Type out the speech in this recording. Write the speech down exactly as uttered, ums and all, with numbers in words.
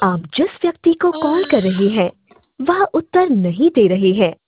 आप जिस व्यक्ति को कॉल कर रहे हैं वह उत्तर नहीं दे रहे हैं।